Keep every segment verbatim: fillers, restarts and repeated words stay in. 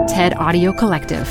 TED Audio Collective.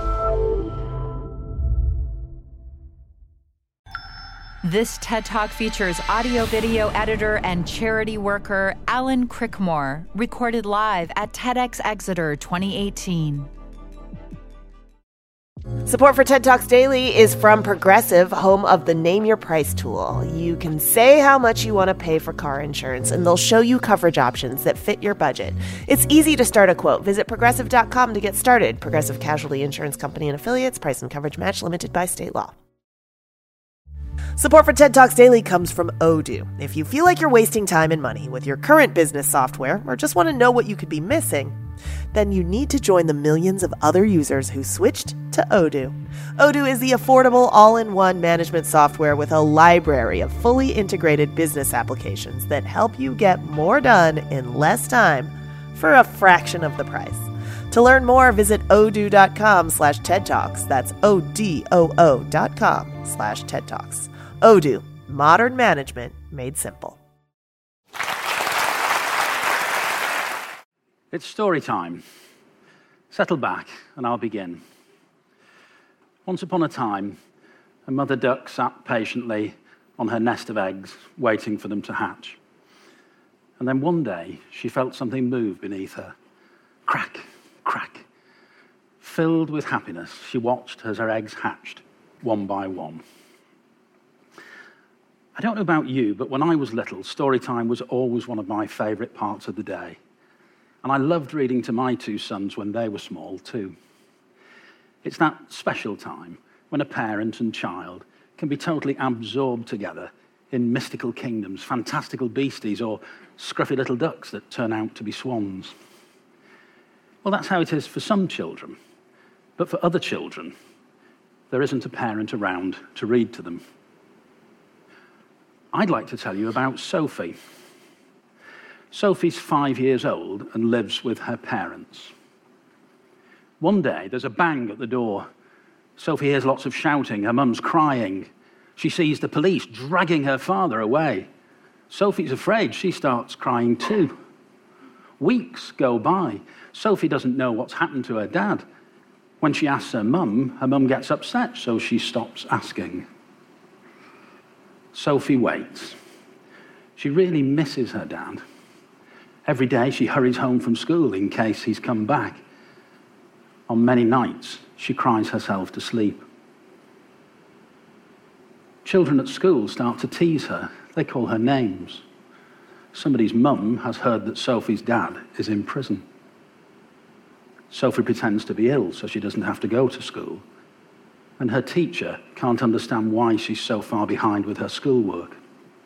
This TED Talk features audio-video editor and charity worker Alan Crickmore, recorded live at TEDx Exeter twenty eighteen. Support for TED Talks Daily is from Progressive, home of the Name Your Price tool. You can say how much you want to pay for car insurance, and they'll show you coverage options that fit your budget. It's easy to start a quote. Visit progressive dot com to get started. Progressive Casualty Insurance Company and Affiliates. Price and coverage match limited by state law. Support for TED Talks Daily comes from Odoo. If you feel like you're wasting time and money with your current business software, or just want to know what you could be missing, then you need to join the millions of other users who switched to Odoo. Odoo is the affordable all-in-one management software with a library of fully integrated business applications that help you get more done in less time for a fraction of the price. To learn more, visit odoo.com slash TED Talks. That's O-D-O-O dot com slash TED Talks. Odoo, modern management made simple. It's story time. Settle back and I'll begin. Once upon a time, a mother duck sat patiently on her nest of eggs, waiting for them to hatch. And then one day, she felt something move beneath her. Crack, crack. Filled with happiness, she watched as her eggs hatched, one by one. I don't know about you, but when I was little, story time was always one of my favourite parts of the day. And I loved reading to my two sons when they were small, too. It's that special time when a parent and child can be totally absorbed together in mystical kingdoms, fantastical beasties, or scruffy little ducks that turn out to be swans. Well, that's how it is for some children. But for other children, there isn't a parent around to read to them. I'd like to tell you about Sophie. Sophie's five years old and lives with her parents. One day, there's a bang at the door. Sophie hears lots of shouting. Her mum's crying. She sees the police dragging her father away. Sophie's afraid. She starts crying too. Weeks go by. Sophie doesn't know what's happened to her dad. When she asks her mum, her mum gets upset, so she stops asking. Sophie waits. She really misses her dad. Every day she hurries home from school in case he's come back. On many nights, she cries herself to sleep. Children at school start to tease her. They call her names. Somebody's mum has heard that Sophie's dad is in prison. Sophie pretends to be ill so she doesn't have to go to school. And her teacher can't understand why she's so far behind with her schoolwork.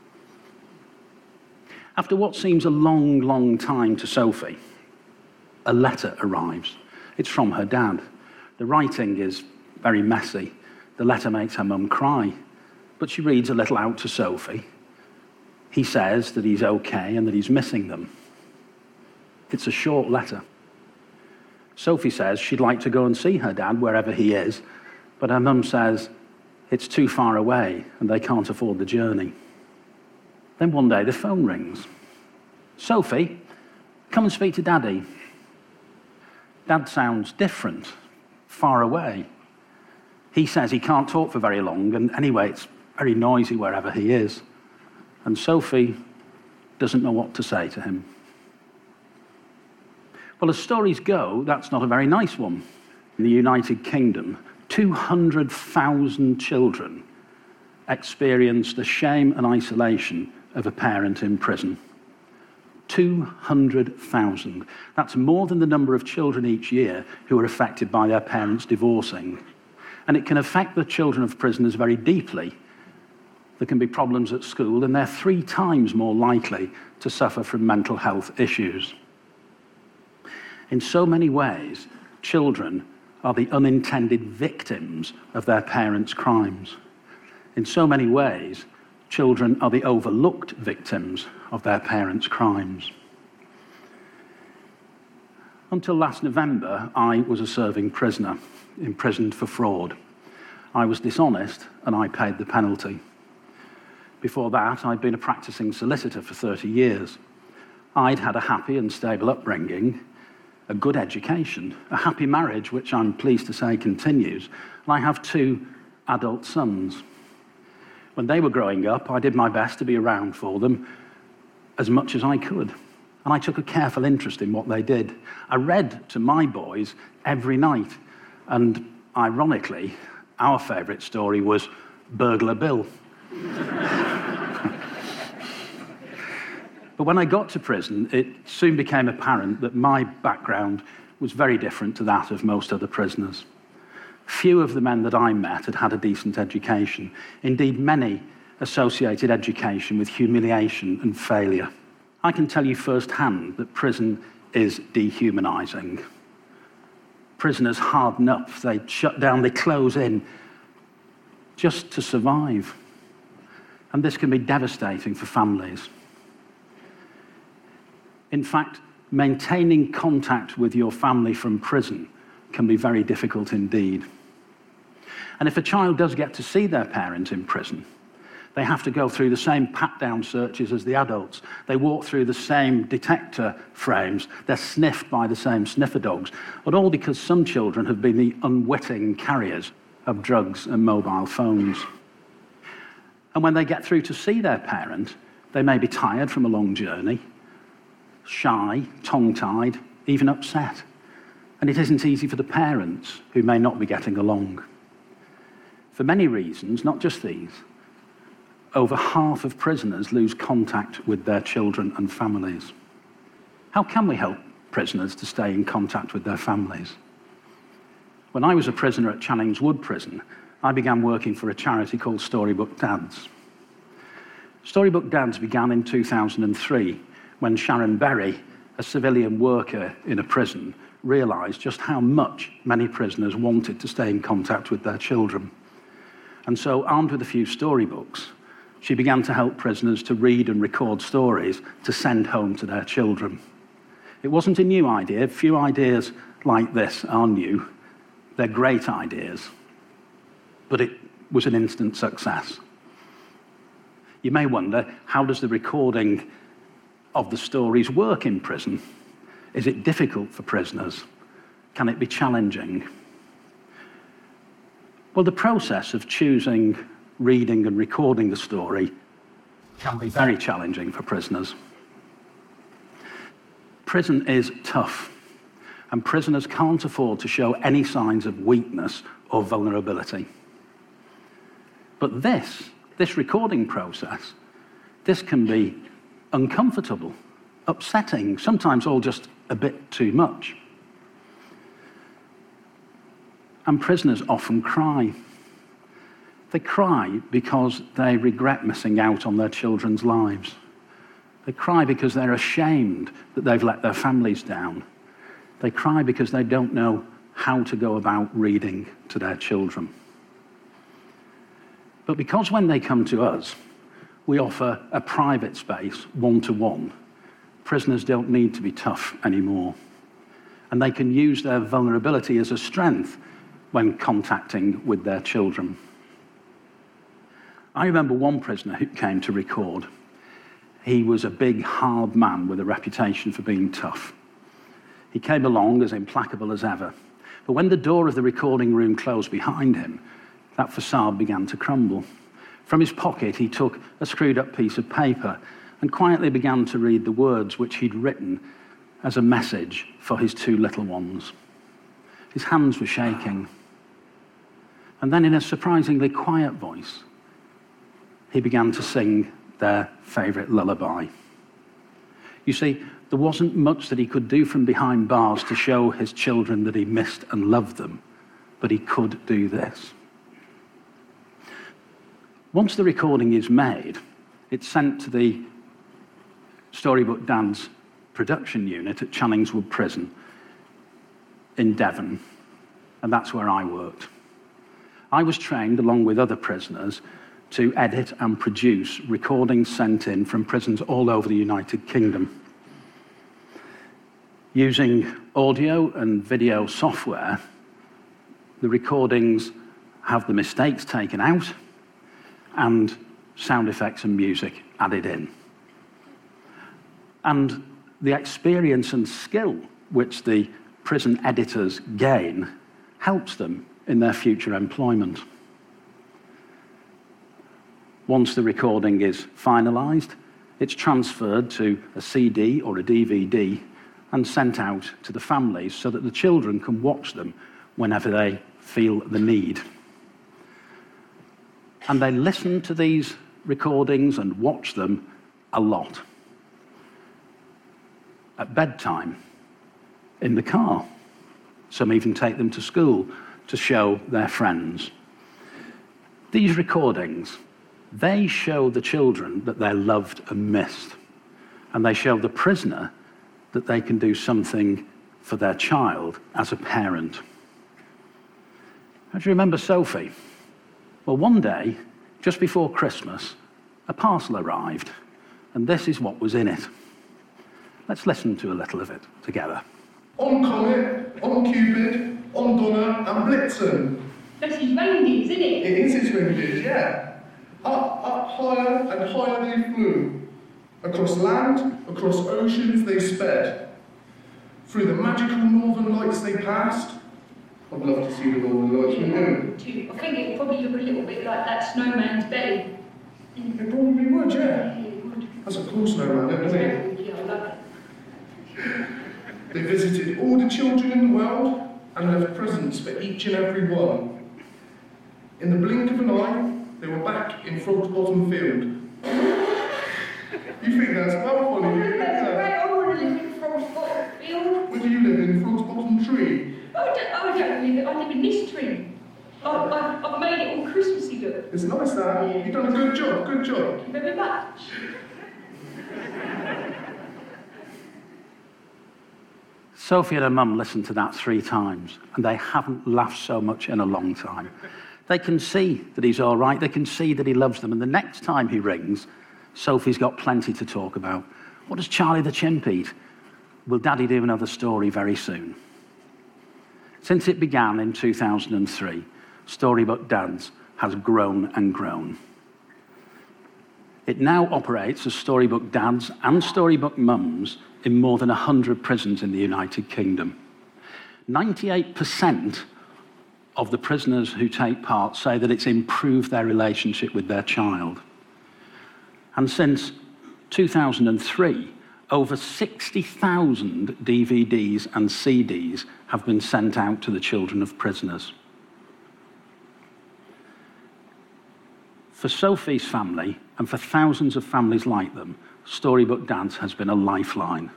After what seems a long, long time to Sophie, a letter arrives. It's from her dad. The writing is very messy. The letter makes her mum cry, but she reads a little out to Sophie. He says that he's okay and that he's missing them. It's a short letter. Sophie says she'd like to go and see her dad wherever he is, but her mum says it's too far away and they can't afford the journey. Then one day the phone rings. Sophie, come and speak to Daddy. Dad sounds different, far away. He says he can't talk for very long, and anyway, it's very noisy wherever he is. And Sophie doesn't know what to say to him. Well, as stories go, that's not a very nice one. In the United Kingdom, two hundred thousand children experience the shame and isolation of a parent in prison. two hundred thousand. That's more than the number of children each year who are affected by their parents divorcing. And it can affect the children of prisoners very deeply. There can be problems at school, and they're three times more likely to suffer from mental health issues. In so many ways, children are the unintended victims of their parents' crimes. In so many ways, children are the overlooked victims of their parents' crimes. Until last November, I was a serving prisoner, imprisoned for fraud. I was dishonest, and I paid the penalty. Before that, I'd been a practicing solicitor for thirty years. I'd had a happy and stable upbringing, a good education, a happy marriage, which I'm pleased to say continues, and I have two adult sons. When they were growing up, I did my best to be around for them as much as I could. And I took a careful interest in what they did. I read to my boys every night. And ironically, our favourite story was Burglar Bill. But when I got to prison, it soon became apparent that my background was very different to that of most other prisoners. Few of the men that I met had had a decent education. Indeed, many associated education with humiliation and failure. I can tell you firsthand that prison is dehumanizing. Prisoners harden up, they shut down, they close in just to survive. And this can be devastating for families. In fact, maintaining contact with your family from prison can be very difficult indeed. And if a child does get to see their parent in prison, they have to go through the same pat-down searches as the adults. They walk through the same detector frames. They're sniffed by the same sniffer dogs, but all because some children have been the unwitting carriers of drugs and mobile phones. And when they get through to see their parent, they may be tired from a long journey, shy, tongue-tied, even upset. And it isn't easy for the parents who may not be getting along. For many reasons, not just these, over half of prisoners lose contact with their children and families. How can we help prisoners to stay in contact with their families? When I was a prisoner at Channings Wood Prison, I began working for a charity called Storybook Dads. Storybook Dads began in two thousand three, when Sharon Berry, a civilian worker in a prison, realised just how much many prisoners wanted to stay in contact with their children. And so, armed with a few storybooks, she began to help prisoners to read and record stories to send home to their children. It wasn't a new idea. Few ideas like this are new. They're great ideas. But it was an instant success. You may wonder, how does the recording of the stories work in prison? Is it difficult for prisoners? Can it be challenging? Well, the process of choosing, reading and recording the story can be very challenging for prisoners. Prison is tough, and prisoners can't afford to show any signs of weakness or vulnerability. But this, this recording process, this can be uncomfortable, upsetting, sometimes all just a bit too much. And prisoners often cry. They cry because they regret missing out on their children's lives. They cry because they're ashamed that they've let their families down. They cry because they don't know how to go about reading to their children. But because when they come to us, we offer a private space, one-to-one, prisoners don't need to be tough anymore. And they can use their vulnerability as a strength when contacting with their children. I remember one prisoner who came to record. He was a big, hard man with a reputation for being tough. He came along as implacable as ever. But when the door of the recording room closed behind him, that facade began to crumble. From his pocket, he took a screwed-up piece of paper and quietly began to read the words which he'd written as a message for his two little ones. His hands were shaking. And then in a surprisingly quiet voice, he began to sing their favourite lullaby. You see, there wasn't much that he could do from behind bars to show his children that he missed and loved them, but he could do this. Once the recording is made, it's sent to the Storybook Dads production unit at Channings Wood Prison in Devon, and that's where I worked. I was trained, along with other prisoners, to edit and produce recordings sent in from prisons all over the United Kingdom. Using audio and video software, the recordings have the mistakes taken out and sound effects and music added in. And the experience and skill which the prison editors gain helps them in their future employment. Once the recording is finalised, it's transferred to a C D or a D V D and sent out to the families so that the children can watch them whenever they feel the need. And they listen to these recordings and watch them a lot. At bedtime, in the car. Some even take them to school to show their friends. These recordings, they show the children that they're loved and missed. And they show the prisoner that they can do something for their child as a parent. How do you remember Sophie? Well, one day, just before Christmas, a parcel arrived, and this is what was in it. Let's listen to a little of it together. On Comet, on Cupid, on Donna and Blitzen. That's his reindeers, isn't it? It is his reindeers, yeah. Up, up, higher and higher they flew. Across land, across oceans they sped. Through the magical northern lights they passed. I'd love to see the northern lights, wouldn't you? I think it would probably look a little bit like that snowman's belly. It probably would, yeah. Yeah, it would. That's a cool snowman, isn't it? Yeah, I love it. They visited all the children in the world and left presents for each and every one. In the blink of an eye, they were back in Frog's Bottom Field. You think that's well funny? Oh, that's great. I want to live in Frog's Bottom Field. Where do you live? In Frog's Bottom Tree? I don't, I don't live, I live in this tree. I, I, I've made it all Christmassy look. It's nice that. You've done a good job, good job. Thank you very much. Sophie and her mum listened to that three times, and they haven't laughed so much in a long time. They can see that he's all right. They can see that he loves them. And the next time he rings, Sophie's got plenty to talk about. What does Charlie the chimp eat? Will Daddy do another story very soon? Since it began in two thousand three, Storybook Dads has grown and grown. It now operates as Storybook Dads and Storybook Mums in more than one hundred prisons in the United Kingdom. ninety-eight percent of the prisoners who take part say that it's improved their relationship with their child. And since two thousand three, over sixty thousand D V Ds and C Ds have been sent out to the children of prisoners. For Sophie's family, and for thousands of families like them, Storybook Dads has been a lifeline.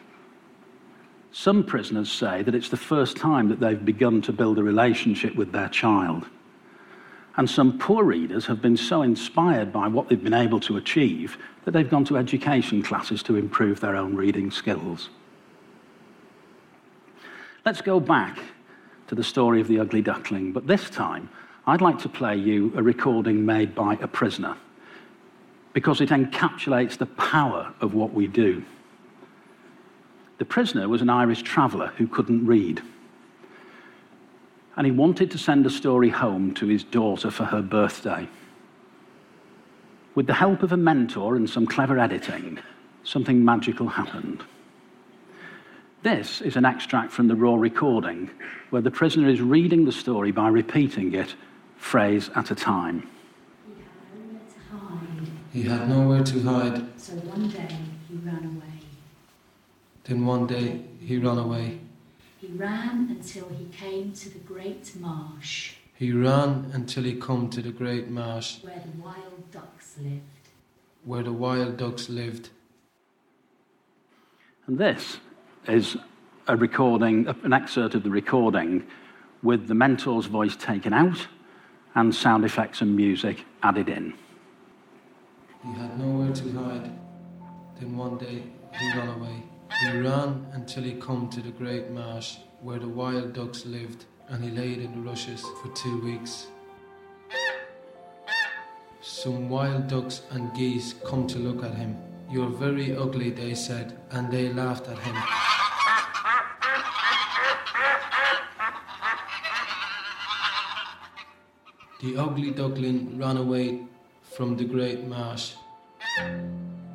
Some prisoners say that it's the first time that they've begun to build a relationship with their child. And some poor readers have been so inspired by what they've been able to achieve that they've gone to education classes to improve their own reading skills. Let's go back to the story of the Ugly Duckling, but this time I'd like to play you a recording made by a prisoner, because it encapsulates the power of what we do. The prisoner was an Irish traveller who couldn't read, and he wanted to send a story home to his daughter for her birthday. With the help of a mentor and some clever editing, something magical happened. This is an extract from the raw recording, where the prisoner is reading the story by repeating it, phrase at a time. He had nowhere to hide. So one day he ran away. Then one day he ran away. He ran until he came to the great marsh. He ran until he come to the great marsh. Where the wild ducks lived. Where the wild ducks lived. And this is a recording, an excerpt of the recording with the mentor's voice taken out and sound effects and music added in. He had nowhere to hide. Then one day he ran away. He ran until he come to the great marsh where the wild ducks lived, and he laid in the rushes for two weeks. Some wild ducks and geese come to look at him. "You're very ugly," they said, and they laughed at him. The ugly duckling ran away from the great marsh.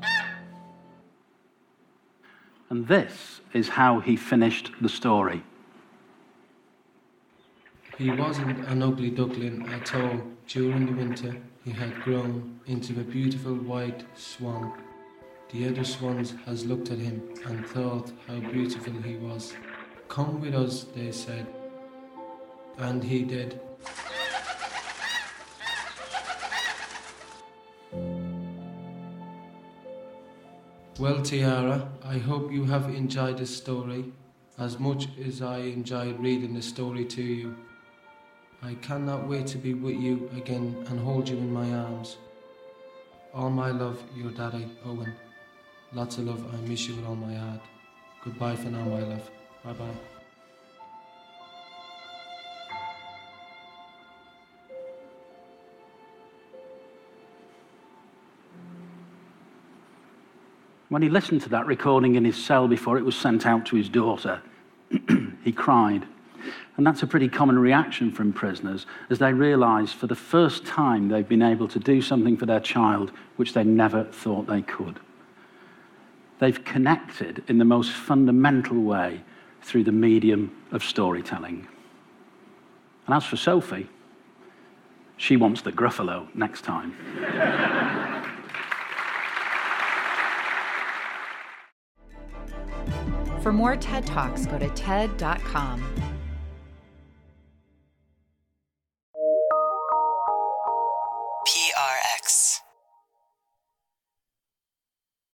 And this is how he finished the story. He wasn't an ugly duckling at all. During the winter, he had grown into a beautiful white swan. The other swans has looked at him and thought how beautiful he was. Come with us, they said. And he did. Well, Tiara, I hope you have enjoyed this story as much as I enjoyed reading the story to you. I cannot wait to be with you again and hold you in my arms. All my love, your daddy, Owen. Lots of love, I miss you with all my heart. Goodbye for now, my love. Bye-bye. When he listened to that recording in his cell before it was sent out to his daughter, he cried. And that's a pretty common reaction from prisoners as they realise for the first time they've been able to do something for their child which they never thought they could. They've connected in the most fundamental way through the medium of storytelling. And as for Sophie, she wants the Gruffalo next time. For more TED Talks, go to T E D dot com.